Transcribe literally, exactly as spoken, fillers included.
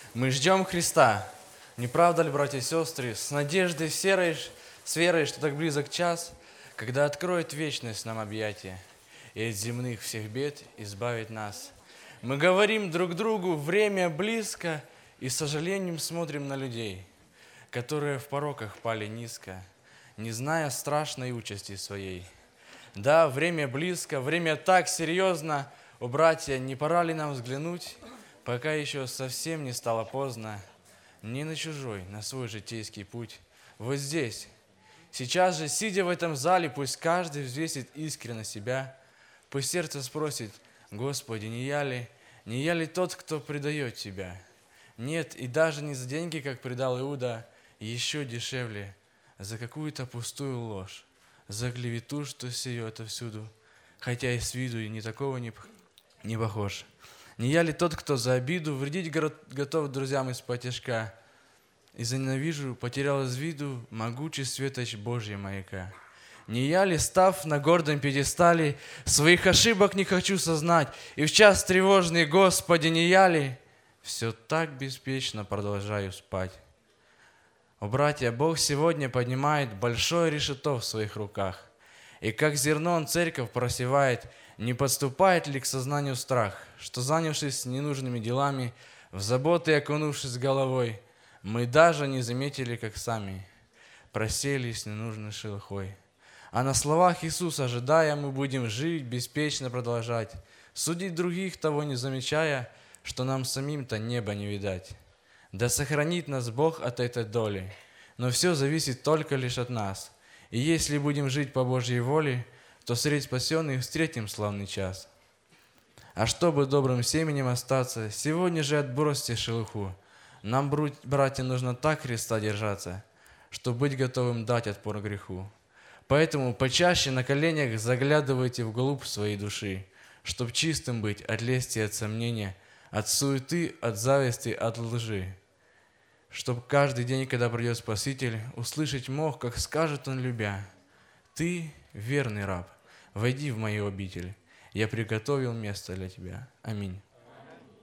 Мы ждем Христа. Не правда ли, братья и сестры, с надеждой, с верой, с верой, что так близок час, когда откроет вечность нам объятия и от земных всех бед избавит нас. Мы говорим друг другу, время близко, и с сожалением смотрим на людей, которые в пороках пали низко, не зная страшной участи своей. Да, время близко, время так серьезно. О, братья, не пора ли нам взглянуть, пока еще совсем не стало поздно, не на чужой, на свой житейский путь. Вот здесь, сейчас же, сидя в этом зале, пусть каждый взвесит искренне себя, пусть сердце спросит: Господи, не я ли, не я ли тот, кто предает Тебя? Нет, и даже не за деньги, как предал Иуда, еще дешевле, за какую-то пустую ложь, за клевету, что сеет отовсюду, хотя и с виду и не такого не, не похож. Не я ли тот, кто за обиду вредить готов друзьям из-под тяжка, и за ненавижу потерял из виду могучий светоч Божьего маяка? Не я ли, став на гордом пьедестале, своих ошибок не хочу сознать, и в час тревожный, Господи, не я ли, все так беспечно продолжаю спать? О, братья, Бог сегодня поднимает большое решето в своих руках, и как зерно Он церковь просевает. Не подступает ли к сознанию страх, что, занявшись ненужными делами, в заботы окунувшись головой, мы даже не заметили, как сами проселись ненужной шелухой? А на словах Иисуса, ожидая, мы будем жить, беспечно продолжать, судить других, того не замечая, что нам самим-то неба не видать. Да сохранит нас Бог от этой доли, но все зависит только лишь от нас. И если будем жить по Божьей воле, то среди спасенных встретим славный час. А чтобы добрым семенем остаться, сегодня же отбросьте шелуху. Нам, братья, нужно так Христа держаться, чтобы быть готовым дать отпор греху. Поэтому почаще на коленях заглядывайте вглубь своей души, чтоб чистым быть от лести и от сомнения, от суеты, от зависти, от лжи. Чтоб каждый день, когда придет Спаситель, услышать мог, как скажет Он, любя: «Ты, верный раб, войди в мою обитель, я приготовил место для тебя». Аминь.